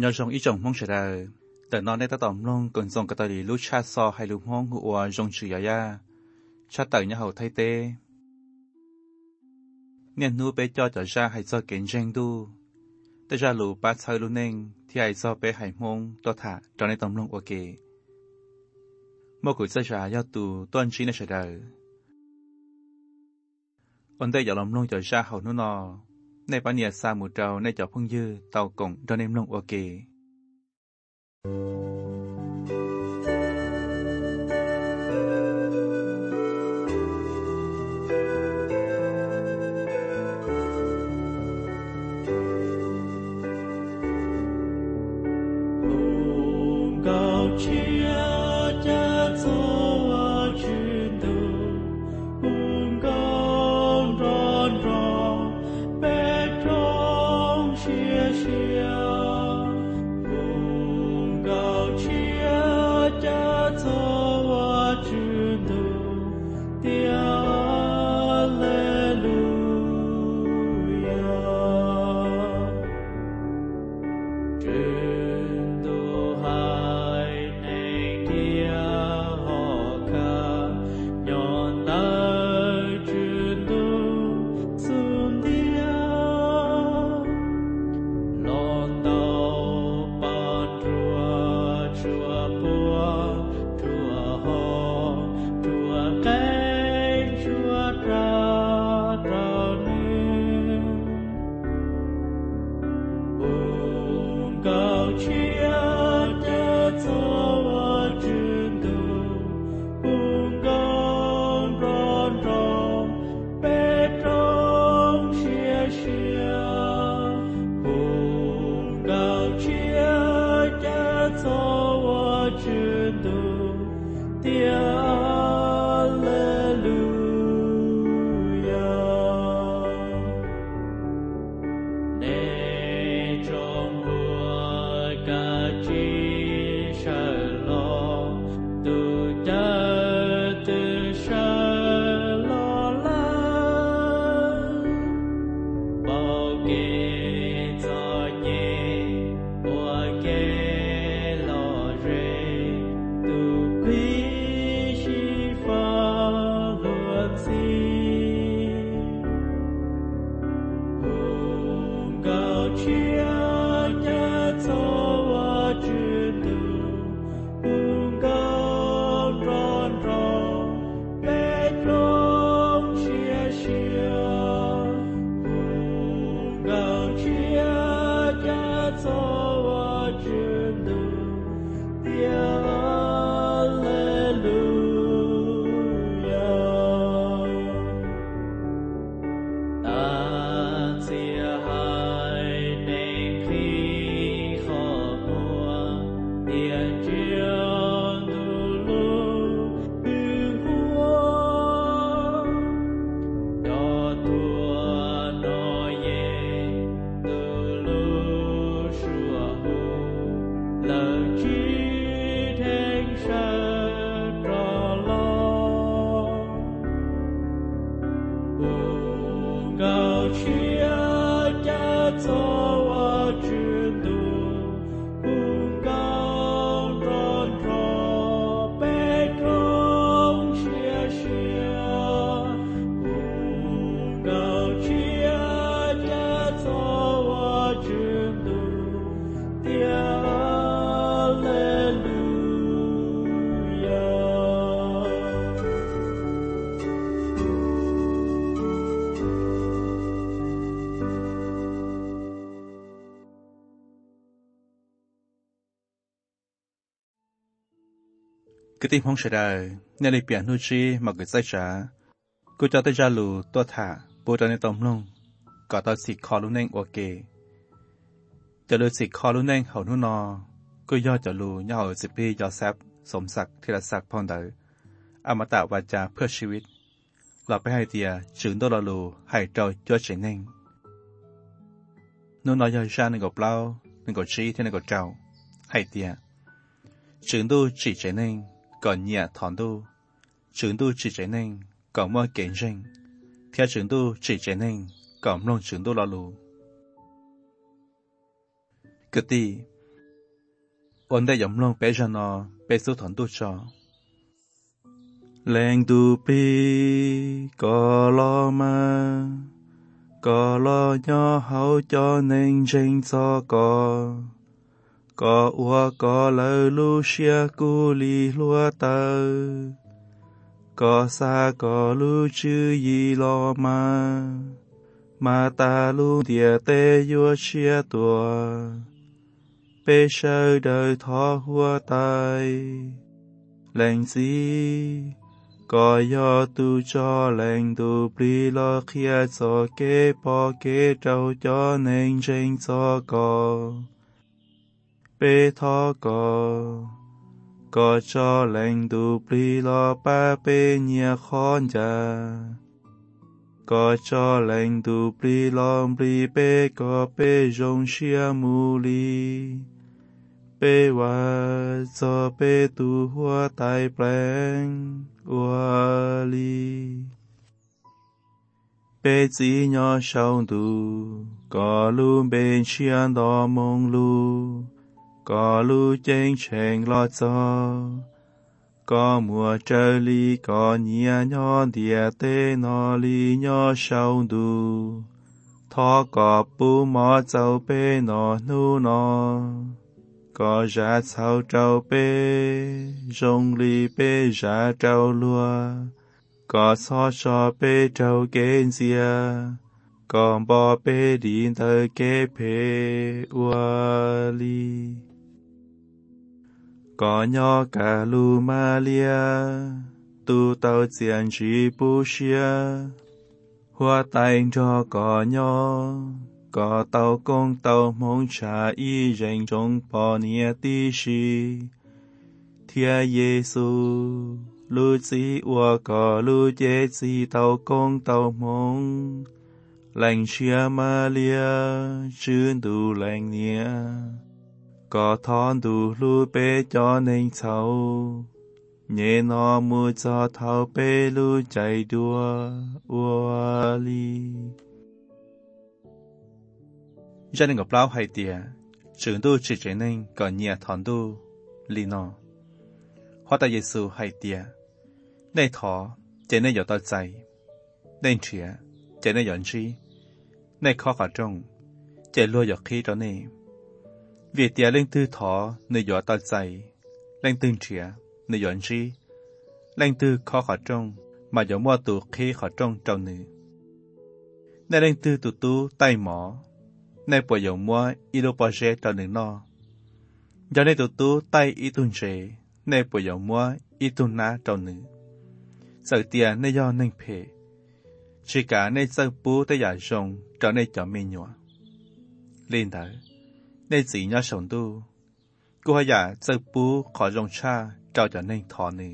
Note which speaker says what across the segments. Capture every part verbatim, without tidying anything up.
Speaker 1: nhớ trong ý chồng mong sẽ đờiแต่นอนได้ตะต่อมลงก่อนส่งกระต่ายลูกชาซอให้ลูกห้องหัวจงชื่อยายาชาเต่ยเนี่ยเขาไทยเต้เนี่ยนู้ไปจอจะชาให้ซอเก่งเจงดูแต่ชาลูป้าชายลูกเน่งที่ให้ซอไปให้มงตัวถาตอนในต่อมลงโอเคเมื่อกุศลชายาตูต้นชี้ในเฉดายอันได้อย่าล้อมลงจะชาเขานู่นนอในปัญญาสามุเจ้าในเจ้าพึ่งยื้อเต่ากงตอนในลงโอเคcái tim không sẽ đời nên lấy biển nuôi chi mà người say trả cô cho tới ra lù tua thả bố cho nên tóm luôn có tao xịt kho luôn nên ok cho lù xịt kho luôn nên hậuนู่นนอcô do cho lù nhau ởสิบปียอแซบสมศักดิ์ธีรศักดิ์พรเดออมตะวาจาเพื่อชีวิตหลับไปให้เตียจึงตัวลลูให้เจ้าจ้าเฉยเน่งนู่นนอยาชาหนึ่งกับเล่าหนึ่งกับชี้ที่หนึ่งกับเจ้าให้เตียจึงดูจีเฉยเน่งก่อนเนี่ยถอนดูจึงดูจีเฉยเน่งก่อนว่าเก่งจริงเที่ยจึงดูจีเฉยเน่งก่อนลงจึงดูลลูกตี ổnได้ยำลงเปจนอเปสุถอนตุจอแรงดูปีก็รอมาก็รอย่อเฮาจอเน่งเจงจอก็ก็อัวก็เลยลูเชียกูลีลัวเตอก็ซาก็ลูชื่อยีรอมามาตาลูเดียเตยัวเชียตัวเปเชอเดยทอหัวตายแรงสีก็ยอตูจอแรงดูปลีลอเขียจอเกปอเกเจ้าจอเน่งเจงจอก็เปทอก็ก็จอแรงดูปลีลอป้าเปเนียคอนจาก็จอแรงดูปลีลอมปลีเปก็เปจงเชียมูลีเปว่าจอเปตูหัวตายแปลงวัวลีเปจีญอชาวดูก็ลูเป็นเชียนดอมงลูก็ลูเจงเชงลอจอก็มัวเจลีก็เนียญอเดียเตนอลีญอชาวดูทอก็ปูหมอเจ้าเปนอนูนอก็จะเจ้าเจ้าเป้จงลีเป้จะเจ้าลัวก็ซอชอเป้เจ้าเกณเสียก็บอเป้ดินเธอเกเพอวลีก็ยอกาลูมาเลียตูเตาเจียนจีปูเชียหัวไตจอก็ยอก็เตากงเตามงชาอีเริงจงปอเนียติชีเทียเยซูลูจีอัวก็ลูเจจีเตากงเตามงแหล่งเชียมาเลียชื่นดูแหล่งเนียก็ทอนดูลูเปจอเน่งเฉาเยนอมูจอเทาเปลูใจดัวอัวลีgia đình gặp lão hay tiệt, trường tu chỉ trở nên còn nhiều thằng tu, li nó. Hóa ta Giêsu hay tiệt, nay thọ trở nên有道ใจ, nên chia trở nên nhận trí, nay khó khăn trong, trở luôn有khí trở nên. Vì tiệt lên tư thọ nơi有道ใจ, lên tư chia nơi nhận trí, lên tư khó khăn trong mà有mua tụ khí khó trong trong nữ. Nay lên tư tụ tu tay mỏ. Nay bộ dòng mua ilu bò rê cho nữ no. Do nay tụ tú tay y tùn rê, nay bộ dòng mua y tùn ná cho nữ. Sợ tìa nay do nên phê. Chỉ cả nay sơ bú tới giả rồng cho nay cho mê nhòa. Lên thở, nay dĩ nhó sống tu. Cô hỏi giả sơ bú khó rồng cha cho cho nên thọ nữ.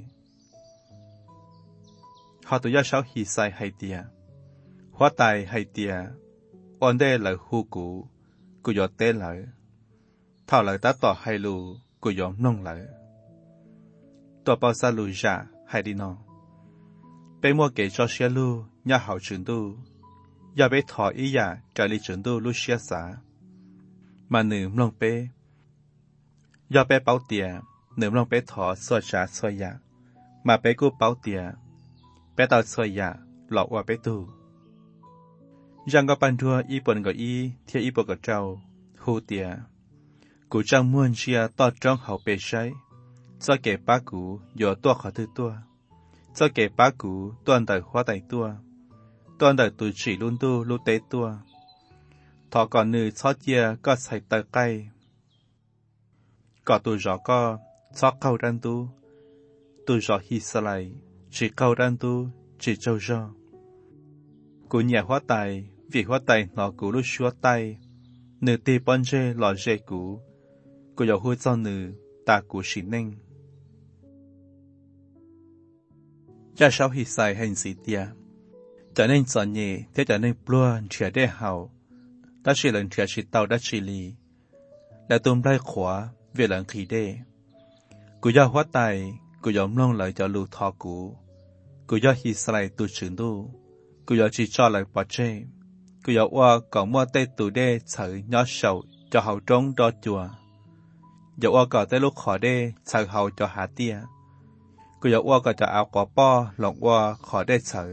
Speaker 1: Họ tụ do sáu hì sai hay tìa. Hóa tài hay tìa. Ôn đê lời hù cụ, cụ dọ tế lời. Thảo lời tá tỏ hay lù, cụ dọ nông lời. Tòa bao xa lù giả hay đi nọ. Bê mua kể cho xe lù, nhà hảo trường tu. Giờ bê thọ ý giả trở lý trường tu lù xe xá. Mà nữ mông bê. Giờ bê báo tìa, nữ mông bê thọ xoa trả xoa giả. Mà bê cụ báo tìa. Bê tàu xoa giả, lọ qua bê tu. Giang có ban đua y bồn gọi y, theo y bồn gọi trâu, hù tìa. Cụ trang muôn chia to trong hậu bề sáy. Do kể bá cụ, dò toa khó thư toa. Do kể bá cụ, toàn đời hóa tài toa. Toàn đời tù chỉ luôn tu, lưu tế toa. Thọ còn nữ xót chia có sạch tờ cây. Có tù rõ có, xót câu răn tu. Tù rõ hi xa lại, chỉ câu răn tu, chỉ châu rõ. Cụ nhà hóa tài, vì hóa tài nó cụ lúc xua tay. Nữ tì bọn dê lọ dê cụ. Cụ dạo hôi cho nữ, ta cụ xí ninh. Cha sao hi sai hành sĩ tia. Trở nên gió nhẹ, thế trở nên plua trẻ đê hào. Ta chỉ lần trẻ chỉ tàu đã chỉ lì. Đã tùm lại khóa, về lần khí đê. Cụ dạo hóa tài, cụ dạo mông lời cho lưu thọ cụ. Cụ dạo hi sai tu trưởng tu. Cụ dạo chỉ cho lại bỏ chê. Cụ dạo qua có mua tê tù đê sở nhỏ sầu cho hậu trống đo chùa. giờ qua có tới lúc khó đê sợ hậu cho hạ tia cô giờ qua có cho áo quả po lỏng qua khó đê sợ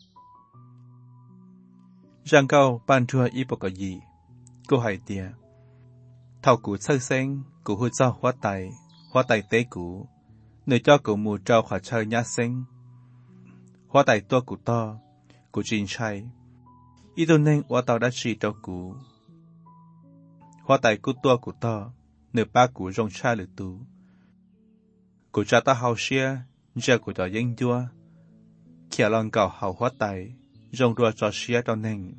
Speaker 1: giang câu ban thua ít bọc cái gì cô hỏi tia thầu cụ sơ sen cụ hút cho hóa tài hóa tài tế cụ nơi cho cụ mù trao khỏi chơi nhá sen hóa tài tua cụ to cụ chín chay ít tôi nên hóa tàu đã chỉ cho cụ hóa tài cụ tua cụ to nửa ba cụ rong cha lử tu cụ cha ta hậu xia giờ cụ cho dân vua kia lần cầu hậu hóa tài rong đua cho xia cho nên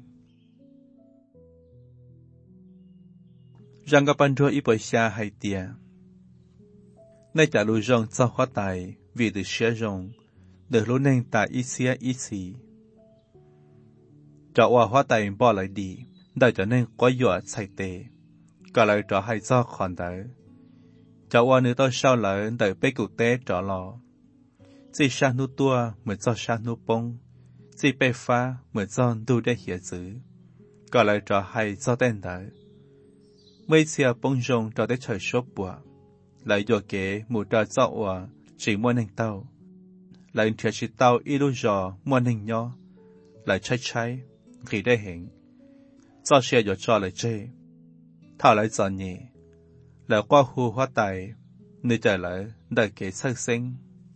Speaker 1: rằng các bạn đua ít bồi xa hay tia nay trả lùi rong cho hóa tài vì từ xia rong được lúc nên tại ít xia ít xì cho qua hóa tài bỏ lại đi đợi cho nên có dọa chạy tệ cả lời trò hay do khoản đỡ cho qua nữ tôi sau lại đợi bế cụ tế trò lò chỉ sang nụ tua mới cho sang nụ bông chỉ bế phá mới cho đủ để hiểu chữ cả lời trò hay do tên đỡ mấy xia bông rong cho tới trời sốt bùa lại dọa kế mù trò cho qua chỉ mua nền tàu lại thiệt chỉ tàu ít lúc giò mua nền nhỏ lại cháy cháy khi đây hiện cho xe dọa cho lại chê thảo lại giòn nhẹ lại qua khu hóa tài nơi trở lại đợi kế sơ sinh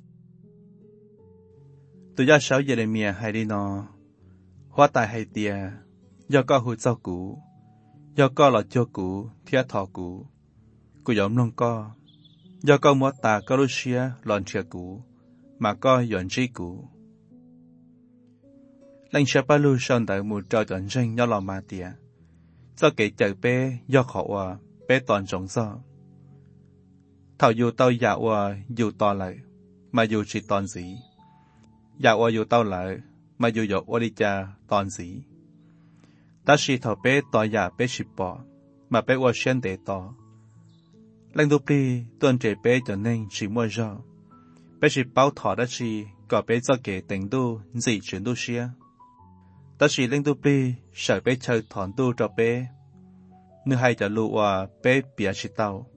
Speaker 1: tôi ra sáu giờ mìa hay đi nọ hóa tài hay tia do có hụt sau cũ do có là cho cũ thiết thọ cũ cụ giống non co do có mua tà có lúc xia lòn chia cũ mà có dọn trí cũ lãnh sẽ ba lưu sơn tại một trò chọn danh nhỏ lò mà tia do kể chạy bé do khó hòa bé toàn rộng do thảo dù tao dạ hòa dù to lại mà dù chỉ toàn gì dạ hòa dù tao lại mà dù dọc hòa đi cha toàn gì ta chỉ thảo bé to dạ bé chỉ bỏ mà bé hòa xuyên để to lãnh đô đi tuần trẻ bé cho nên chỉ mua do bé chỉ bao thọ đã chỉ có bé do kể tình đô gì chuyển đô xia ta chỉ lãnh đô đi sợ bé chơi thọn đô cho bé nếu hay cho lũ hòa bé bịa chỉ tao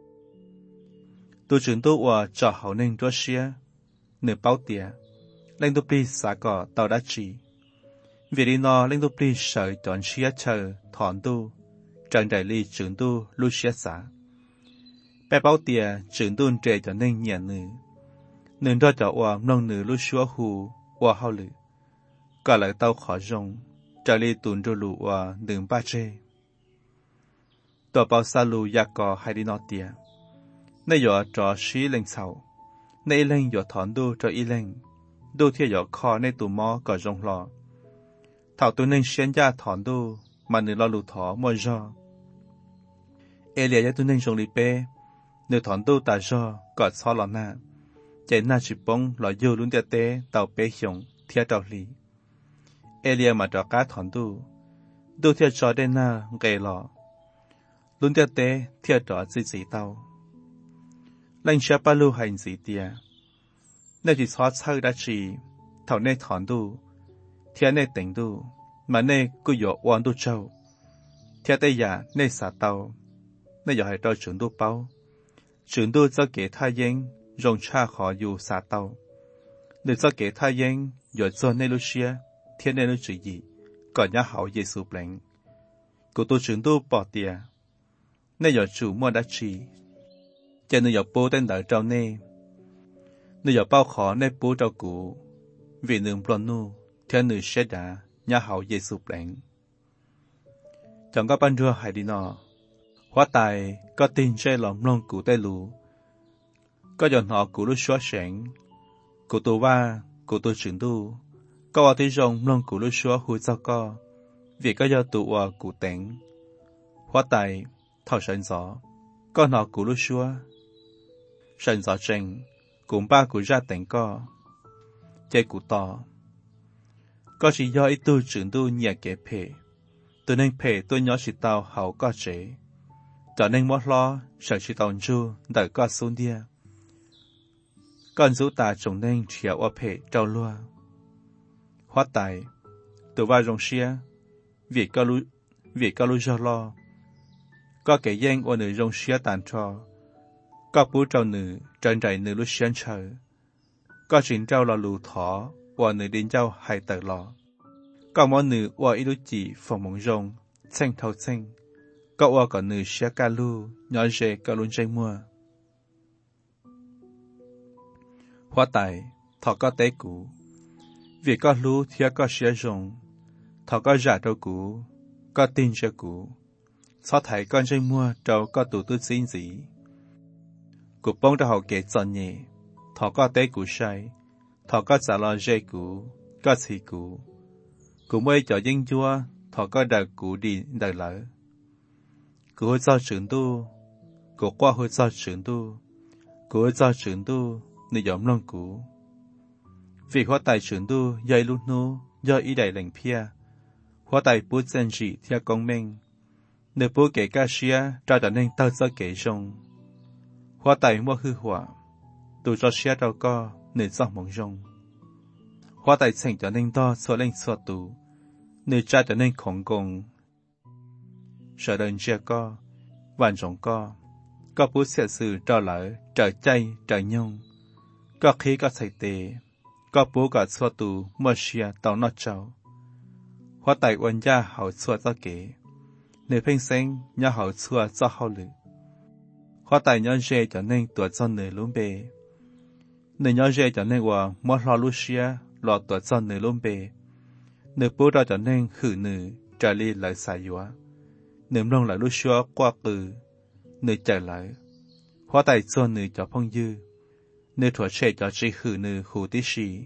Speaker 1: tôi chuyển đô hòa cho hậu nên cho xia nửa bao tía lãnh đô đi xả cỏ tao đã chỉ vì đi nó lãnh đô đi sợ chọn xia chờ thọn đô trận đại ly chuyển đô lũ xia xả bé bao tía chuyển đô trẻ cho nên nhẹ nữ nên đó cho hòa nông nữ lũ xua hù hòa hậu lử cả lại tao khó rong trả ly tuần cho lũ hòa đừng ba chê tòa bao xa lù ya có hay đi nọ tìa nay giờ trò xí lên sau nay lên giờ thọn đô cho y lên đô thiệt giờ kho nay tụ mò có rong lò thảo tụ nên xuyên ra thọn đô mà nữ lo lù thọ mua do e lìa ya tụ nên rong lì bê nữ thọn đô ta do có xó lò na chạy na chỉ bông lò dâu luôn tiệt tế tàu bê hiong thiệt trào lì e lìa mà trò cá thọn đô đô thiệt cho đến na gầy lò luôn tiệt tế thiệt trò gì gì tao lãnh sẽ ba lưu hành gì tia nếu chỉ xóa chơi đã chỉ thảo nê thọn đô thiệt nê tỉnh đô mà nê cứ dọ oan đô châu thiệt tây giả nê xả tao nê dọ hay cho trưởng đô bao trưởng đô cho kể thay yên rong cha khó dù xả tao nếu cho kể thay yên dọ cho nê lưu xia thiệt nê lưu chỉ gì còn nhá hậu Giêsu bền của tôi trưởng đô bỏ tia nê dọ chủ mua đã chỉ cho nên giờ bố tên đợi trâu nê nên giờ bao khó nê bố trâu cụ vì nương plon nu theo nữ sẽ đã nhà hậu Giêsu bền chẳng có ban rùa hay đi nọ hóa tài có tin chơi lòng lông cụ tây lù có dọn họ cụ lúc xóa sẻng cụ tổ ba cụ tổ trưởng tu có vào tí rồng lông cụ lúc xóa hùi sao co vì có do tụ ở cụ tỉnh hóa tài thảo sẵn gió có nọ cụ lúc xóa sẵn gió trình cũng ba cụ ra tỉnh co chơi cụ to có chỉ do ít tu trưởng tu nhẹ kế phê tôi nên phê tôi nhỏ chỉ tao hậu có chế cho nên mất lo sợ chỉ tao chu đợi có xuống đia con dấu ta trồng nên chiều ở phê trâu lua hóa tài tôi va rong xia vì có lú vì có lú do lo có kẻ gian ở nơi rong xia tàn cho có bố trâu nữ trần trại nữ lúc sáng chờ có chính trâu là lù thỏ và nữ đến trâu hay tờ lò có món nữ và ít lúc chỉ phòng mong rong xanh thâu xanh có và có nữ xé ca lu nhỏ dễ có luôn chơi mua hóa tài thọ có tế cũ vì có lu thì có xé rong thọ có giả trâu cũ có tin cho cũ sao thấy con chơi mua trâu có tủ tư xin gì cụ bông ra hậu kế chọn nhẹ thọ có tế cũ sai thọ có trả lo dây cũ có xì cũ cụ mới cho dân chúa thọ có đời cũ đi đời lỡ cụ hỗ trợ trưởng tu cụ qua hỗ trợ trưởng tu cụ hỗ trợ trưởng tu nơi nhóm lòng cũ vì hóa tài trưởng tu dây lúc nô do ý đại lệnh pia hóa tài bút dân trị theo công minh nơi bố kể ca xia ra trở nên tao cho kể rong hóa tài mua hư hỏa tụ cho xia đâu co nơi do mong rong hóa tài thành trở nên to so lên so tụ nơi cha trở nên khổng công sợ đơn chia co vạn rộng co có bút xe sự trò lỡ trở chay trở nhung có khí có thầy tề có bố cả so tụ mua xia tao nó cháu hóa tài quân gia hậu xua cho kể nơi phênh sinh nhà hậu xua cho hậu lự hóa tài nhỏ dê trở nên tuổi cho nơi lún bề nơi nhỏ dê trở nên hòa mua lo lu xia lo tuổi cho nơi lún bề nơi bố ra trở nên khử nữ trở li lại xài dũa nơi mông lại lu xua qua cử nơi trở lại hóa tài cho nữ cho phong dư nơi thua trẻ cho chỉ khử nữ hủ tí xì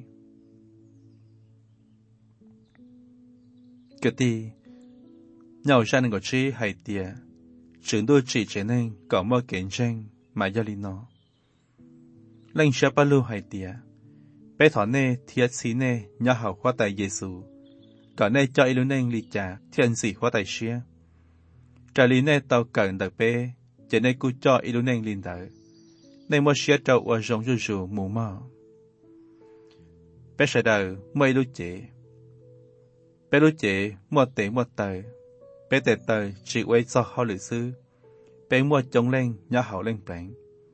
Speaker 1: cái gì nhau ra nên có chi hay tiệt chúng tôi chỉ trở nên có một kiến tranh mà do lý nó lần sau bao lâu hay tiệt bé thọ nè thiệt xí nè nhà học hóa tài Giêsu có nè cho yêu nên lý trả thiên sĩ hóa tài xia trả lý nè tàu cần đặc bé chỉ nè cứ cho yêu nên liên đợi nè mua xia trâu ở trong rù rù mù mờ bé sẽ đời mấy lúc chế bé lúc chế mua tệ mua tờ bé tệ tờ chỉ quay cho họ lựa sư bé mua trống lên nhà hậu lên bảng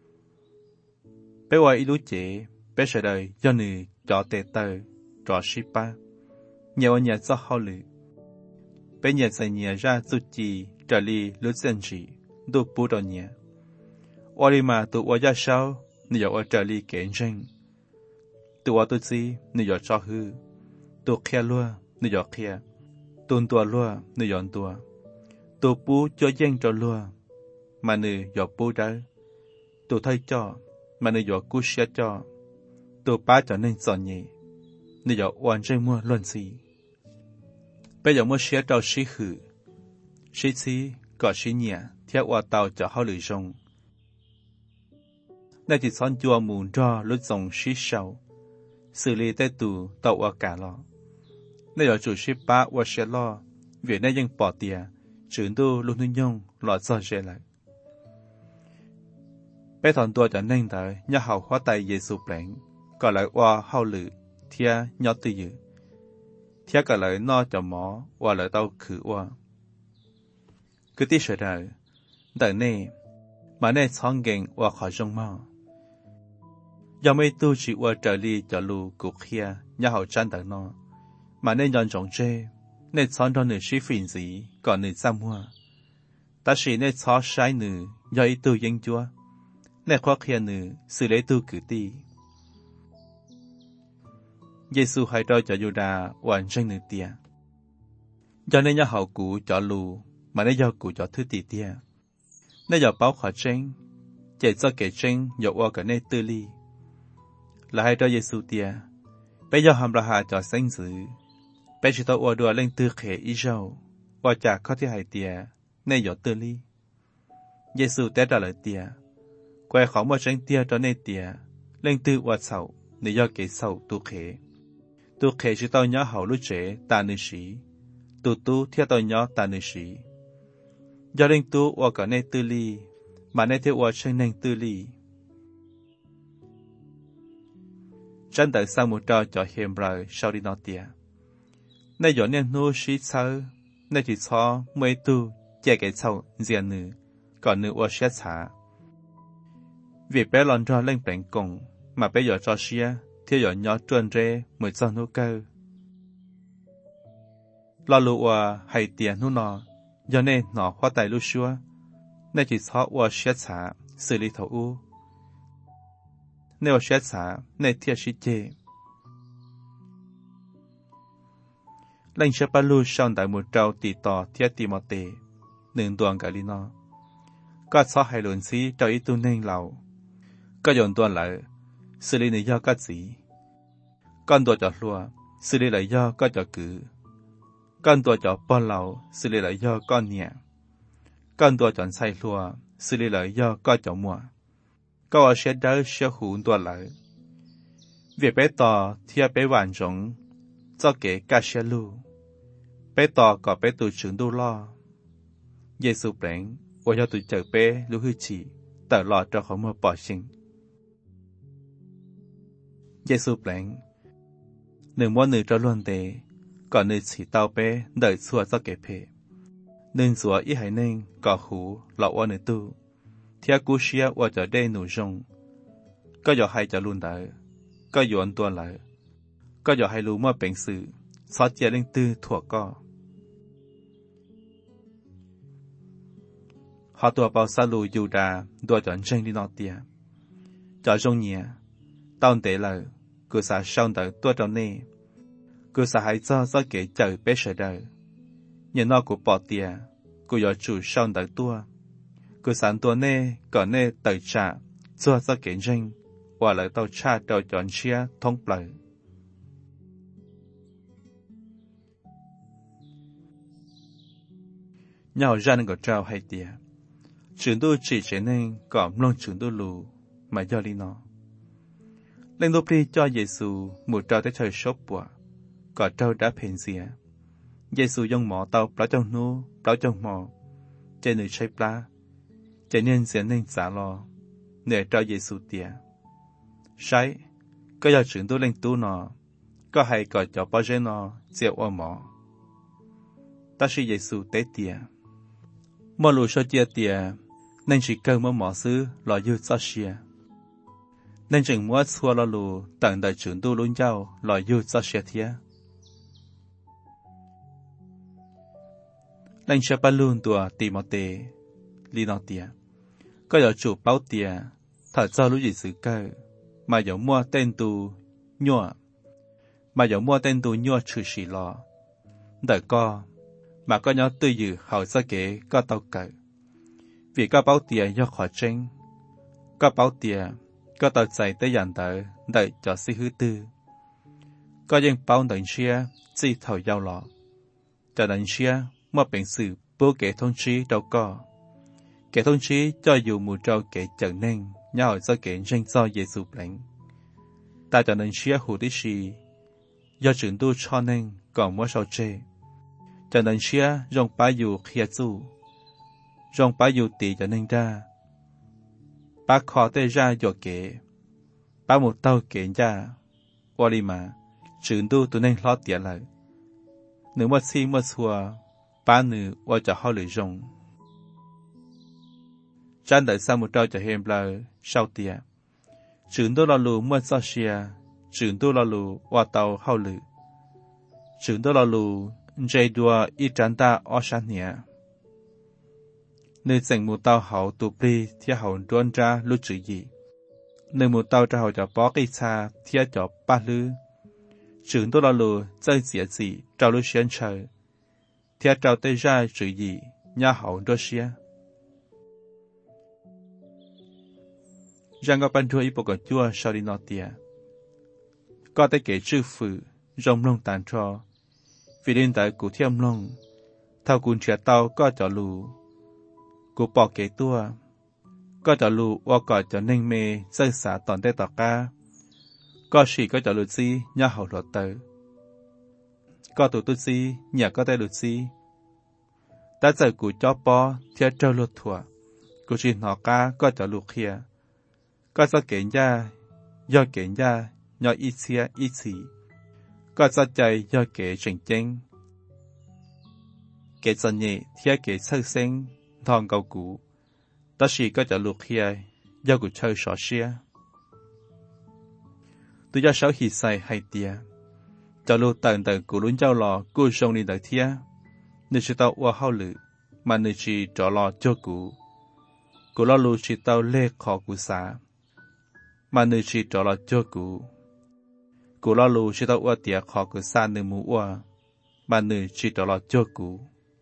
Speaker 1: bé quay ít lúc chế bé sẽ đời do nữ cho tệ tờ cho shippa nhiều nhà cho họ lựa bé nhà xây nhà ra tu trì trở li lúc dân chỉ tu bù đồ nhà ori mà tu ở gia sau nhiều ở trở li kén tranh tu ở tu gì nhiều cho hư tu kia lúa nhiều kia tuần tua lúa nhiều tua tu bù cho dân cho lúa mà nhiều bù đó tu thay cho mà nhiều cú xia cho tu ba trở nên giòn nhẹ nhiều hoàn tranh mua luận gì bây giờ mua xia cho xí hử xí xí có xí nhẹ theo qua tàu cho họ lựa rong nay chỉ son chùa mùn cho lúc dòng xí sầu xử lý tay tù tàu qua cả lọ nay giờ chủ xí ba qua xe lo việc nayยังbỏ tiền chuyển tu lúc nương nhung lọ cho dễ lại bé thằng tua cho nên tới nhà hậu hóa tay Giêsu bèn còn lại qua hậu lự thia nhỏ tư dự thia cả lại no cho mỏ qua lại tàu khử qua cứ tí sợ đời đời này mà này chọn geng qua khỏi trong mò do mấy tu chỉ qua trở đi cho lù cuộc kia nhà hậu tranh đời nó mà nên dọn trồng chê nên chọn cho nữ sĩ phiền gì còn nữ xăm hoa ta chỉ nên chọn sai nữ do ý tu dân chúa nên khó khăn nữ xử lý tu cử ti Giêsu hay đôi cho Juda hoàn tranh nữ tia do nên nhà hậu cũ cho lù mà nên do cụ cho thứ tỷ tia nên do báo khỏi tranh chỉ cho kể tranh do qua cả nơi tư ly là hai đôi Giêsu tia bây giờ hàm là hà cho sinh dữ bây giờ tôi qua đùa lên tư khế ý dâu qua trả khó thi hai tia nên do tư ly Giêsu té trả lời tia quay khỏi một tranh tia cho nên tia lên tư qua sầu nên do kể sầu tu khế tu khế chỉ tao nhớ hậu lúc trẻ ta nữ sĩ tu tu theo tao nhớ ta nữ sĩ do linh tu qua cả nơi tư ly mà nơi theo qua tranh nên tư ly chân đời sang một trò cho hiểm rồi sau đi nó tia nơi giờ nên nuôi sĩ sơ nơi chỉ cho mấy tu che cái sầu riêng nữ còn nữ qua xét xả vì bé lon cho lên bèn cùng mà bé giờ cho xia theo giờ nhỏ trơn rê mới cho nó cơ lo lụa hay tiền nó nọ giờ nên nó khoa tài lúc xưa nên chỉ sợ qua xét xả xử lý thấu u nếu xét xả nên thiệt sĩ chê lên sẽ bắt lưu sang đại một trâu tì tỏ thiệt tì mọt tê nương tuần cả li nóก็ชอบให้หลุนซีเจ้าอีตุนเน่งเราก็โยนตัวเลยสิริในย่อก็สีก้อนตัวจอดลัวสิริไหลย่อก็จะกือก้อนตัวจอดป้อนเราสิริไหลย่อก้อนเนี่ยก้อนตัวจอดใส่ลัวสิริไหลย่อก็จะมัวก็เอาเช็ดได้เชื่อหูตัวเลยเวียไปต่อเทียไปหวานจงเจ้าเก๋กาเชลูไปต่อก็ไปตูถึงดูล่อเยซูเปล่ง我要对这杯lưu hư chỉ, tờ lọ cho họ mua bỏ sinh. Giê-xu bèn, nương mua nương cho luôn đề, còn nương chỉ tao bé đợi xua cho kể phê. Nương xua ý hải nên có hú lọ qua nương tu, thia cú xia qua cho đây nụ rung. Có dò hay cho luôn đợi, có dò anh tuôn lại, có dò hay lưu mua bệnh sự, xóa chia lên tư thuộc co. Họ tua bao xa lù dù đà đua chọn tranh đi nọ tìa. Cho rung nhẹ, tao tế lời, cứ xa xong đời tua trò nê. Cứ xa hãy cho do kể chờ bế sở đời. Nhìn nó của bỏ tìa, cứ dò chủ xong đời tua. Cứ sáng tua nê, có nê tờ trả, cho do kể tranh, và lời tao cha trò chọn chia thông lời. Nhau ra nên có trao hay tìa. Trường đô chỉ chế nên có lòng trường đô lù mà do lý nó. Lên đô đi cho Giê-xu một trao tới trời sốt bùa, có trao đã phèn xìa. Giê-xu dùng mỏ tàu bảo trong nô, bảo trong mỏ, trên nơi cháy plá, chạy nên sẽ nên xả lo, để trao Giê-xu tìa. Sáy, có do trường đô lên tu nó, có hay có cho bao giờ nó, dẹo ở mỏ. Ta sĩ Giê-xu tế tìa. Mò lù sơ chia tìa, nên chỉ cơ mơ mỏ sư lò dư cho xìa. Nên chừng mua xua lò lù tận đời trưởng tu luôn nhau lò dư cho xìa thịa. Nên sẽ bắt luôn tùa tì mò tê, lý nọ tìa. Có dò chủ báo tìa, thật cho lúc gì sự cơ, mà dò mua tên tù nhua, mà dò mua tên tù nhua trừ xì lò. Đời co, mà có nhớ tư dự hậu sơ kế có tàu cỡ. Vì có báo tìa do khó tranh, có báo tìa, có tàu chạy tới dàn tờ, đợi cho sĩ hư tư. Có dân báo đợn xia, chỉ thầu giao lọ. Cho đợn xia, một bệnh sự bố kể thông trí đâu có. Kể thông trí cho dù mù trâu kể trở nên, nhau do kể tranh do Giê-xu bánh. Ta cho đợn xia hù tí xì, do trưởng tu cho nên còn mua sầu chê. Cho nên xia rong bá dù khía dù, rong bá dù tì cho nên ra. Bá khó tê ra dò kể, bá một tàu kể ra, qua đi mà, trưởng tu tụi nên lo tỉa lại. Nếu mà xì mà xua, bá nữ qua cho họ lưỡi rong. Chẳng đợi xa một trao cho hềm lời, sau tỉa. Trưởng tu lo lù mua cho xia, trưởng tu lo lù qua tàu hao lưỡi. Trưởng tu lo lù dây đùa ít trán ta ở sáng nhẹ. Nơi dành một tàu hậu tụ bì thiết hậu đoan ra lúc chữ gì. Nơi một tàu ra hậu cho bó cây xa thiết cho ba lư. Trưởng tôi là lù chơi dĩa gì trao lúc xuyên trời. Thiết trao tay ra chữ gì nhà hậu đô xia. Rằng có bàn thua ý bộ cổ chua sau đi nọ tìa. Có tay kể chữ phử rộng lông tàn trò. Vì đến tại cụ thiêm lông, thao cún trẻ tao có cho lù. Cụ bỏ kế tua, có cho lù và có cho nên mê dây xả toàn tê tỏ ca. Có sĩ có cho lù xí, nhà hậu lột tờ. Có tù tu xí, nhà có tay lù xí. Ta giờ cụ cho bó, thiết trâu lột thua. Cụ chỉ nó ca có cho lù khía. Có cho kế nha, do kế nha, nhỏ ít xía ít xí. Có cho chạy do kể trình chênh. Kể cho nhẹ thiết kể sơ sinh, thong cầu cũ. Đó là có cho lục khía, do của chơi sọ xia tôi cho sáu hì sai hay tia cho lưu tận tận của luôn châu lò cô sông đi tới thia nơi chỉ tàu qua hao lử mà nơi chỉ trọ lò cho cụ cụ lo lưu chỉ tàu lê khó cụ xá mà nơi chỉ trọ lò cho cụ cụ lo lưu chỉ tàu qua tiệt khó cụ xá nơi mù qua mà nơi chỉ trọ lò cho cụ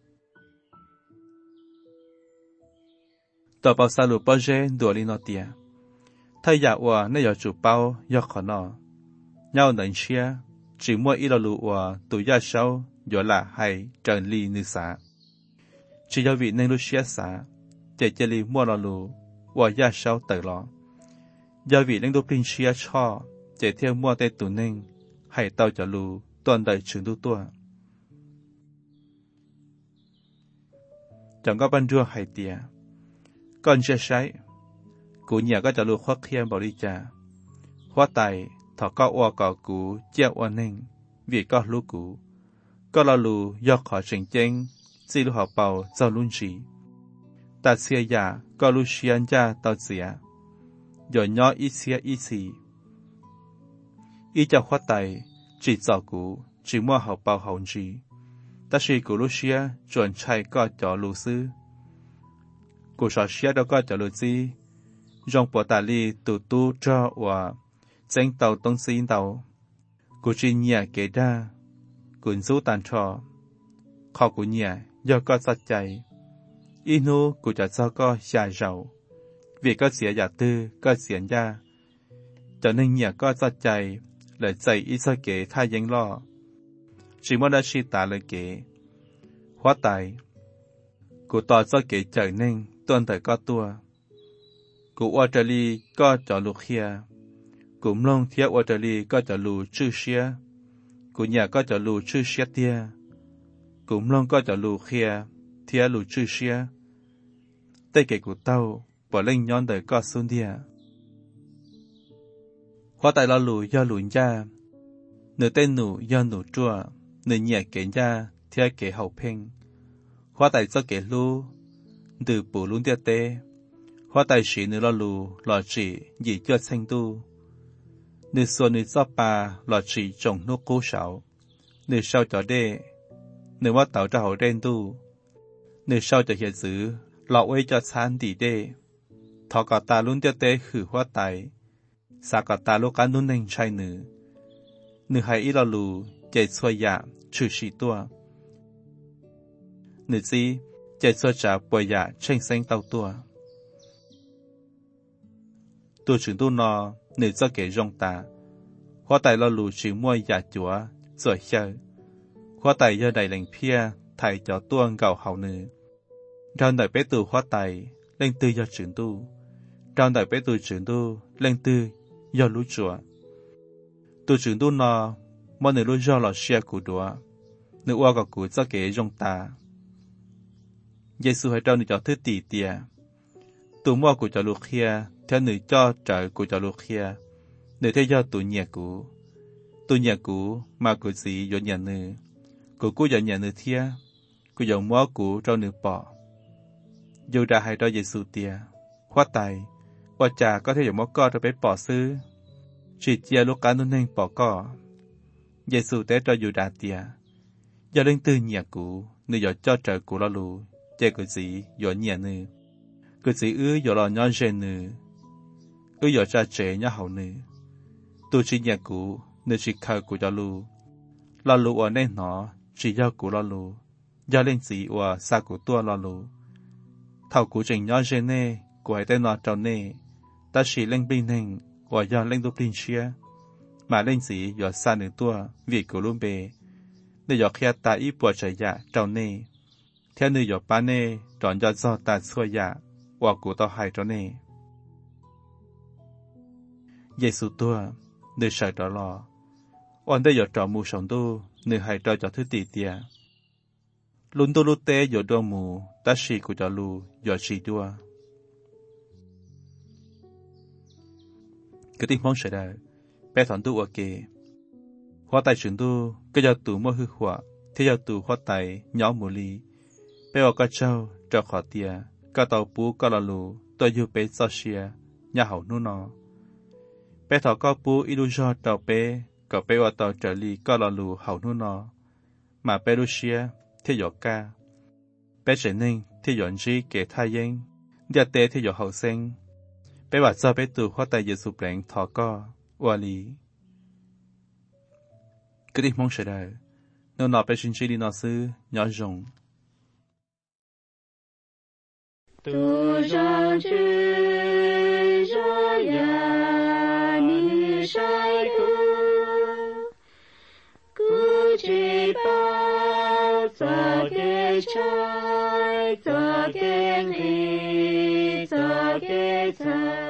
Speaker 1: tàu bao xa lưu bao dễ đùa đi nó tiệt thay giả qua nơi giờ chủ bao giờ khó nọ nhau nền chia chỉ mua ít là lụa qua tụi gia sau giờ là hay trần ly như xã chỉ do vị nên lúc chia xã để chơi ly mua là lụa qua gia sau tự lo do vị nên lúc pin chia cho để theo mua tên tụi nên hay tao cho lụa toàn đại trường tu tua chẳng có ban rùa hay tiệt còn chưa sai cụ nhà có cho lụa khoác khiêm bảo đi cha khoa tài thọ có oa cỏ cũ treo oa ninh vì có lú cũ có là lù do khó trình tranh chỉ lú họ bào do luôn chỉ ta xia giả có lú xiên ra tao xia rồi nhỏ ít xia ít xì ít cho khoa tài chỉ cho cũ chỉ mua họ bào hậu chỉ ta chỉ cũ lú xia chuẩn chạy có cho lú sư cũ sợ xia đâu có cho lú gì trong bộ tài li tụ tu cho và tranh tàu tông xin tàu cụ chỉ nhà kể ra cụ số tàn trò khó cụ nhà do có sát chạy inu cụ cho cho có xả rau vì có xỉa giả tư có xỉa ra cho nên nhà có sát chạy lại chạy ít sao kể thay danh lo chỉ muốn đã suy tả lời kể hóa tài cụ tỏ cho kể trở nên tuân thời có tua cụ ở đây li có cho lục kia cũng long thiết ở đây có cho lù chư xia cụ nhà có cho lù chư xia tia cũng long có cho lù kia thiết lù chư xia tây kể cụ tàu bỏ lên nhon đời có xuân địa hóa tại lo lù do lù ra nửa tên nụ do nụ chua nửa nhẹ kể ra thiết kể hậu phèn hóa tại do kể lù từ bù luôn tia tê hóa tại sĩ nửa lo lù lo chỉ gì cho xanh tu nửa xuân nửa gió pa lo chỉ trồng nốt cố sảo nửa sau cho đê nửa mắt tàu cho hậu đen tu nửa sau cho hiện dữ lọ ấy cho san đi đê thọ cả ta luôn tia tê khử hóa tại sa cả ta lúc ăn luôn nên trai nửa nửa hai ít lo lù chạy xuôi dạ trừ sĩ tua nửa gì chạy xuôi trả bồi dạ tranh xanh tàu tua tu trưởng tu nọ nửa cho kể rong ta hóa tại lo lù chỉ mua giả chúa rồi chơi hóa tại giờ đầy lành pia thầy cho tuông gạo hậu nửa trong đời bé tu hóa tại lên tư do trưởng tu trong đời bé tu trưởng tu lên tư do lũ chúa tu trưởng tu nọ mọi người luôn do là xe của đùa nửa qua gặp của cho kể rong ta Giêsu hay trong nửa cho thứ tỷ tiề tu mua của cho lũ kia theo nửa cho trời của cho lũ kia nửa theo do tụ nhà cũ tụ nhà cũ mà của gì do nhà nửa của cũ do nhà nửa thia của dòng mua cũ trong nửa bỏ dù đã hay cho Giêsu tia khoa tài qua trà có thể dòng mua co cho bé bỏ xứ chỉ chia lúc cá nên bỏ co Giêsu té cho dù đã tia do lên từ nhà cũ nửa do cho trời cũ lo lù chơi của gì do nhà nửa cái gì ư giờ là nhon gen nữa, ư giờ cha trẻ nhá hậu nữa, tôi chỉ nhà cũ nơi chỉ khơi của cha lu, lo lu ở nên nó chỉ do của lo lu, do lên gì ở xa của tua lo lu, thầu của trình nhon gen nè, của hai tên nó tròn nè, ta chỉ lên bên nên, ở do lên đúc linh chia, mà lên gì giờ xa nữa tua, vì của luôn bề, nơi giờ khi ta ít bùa trời dạ tròn nè, theo nơi giờ ba nè, tròn do do ta xua dạ. Và của tao hay cho nè. Giêsu tua, nơi sai đó lo. Ôn đây giờ trò mù sống tu, nơi hay trò cho thứ tỷ tia. Luôn tu lúc tế giờ đua mù, ta xì của cho lù, giờ xì đua. Cái tình mong sẽ đời, bé thọn tu ở kề. Hóa tài trưởng tu, cái giờ tù mô hư họa, thế giờ tù hóa tài nhỏ mù ly. Bé vào các châu, trò khó tia. Cả tàu bú cả là lù, tôi yêu bé sao xia, nhà hậu nu nó bé thọ có bố ít cho tàu bé có bé ở tàu trở đi có lò lù hậu nu nó mà bé đôi xia thế dọ ca bé trở nên thế dọn gì kể thay yên dia tế thế dọ hậu sinh bé bảo cho bé từ hoa tay Giêsu bèn thọ co oa lý cái đi mong sẽ đời nó nọ bé xin chỉ đi nó sư nhỏ rồng
Speaker 2: tu rằng chữ cho ya ni sai tu cứ chỉ bao cho cái trái cho cái ly cho cái trái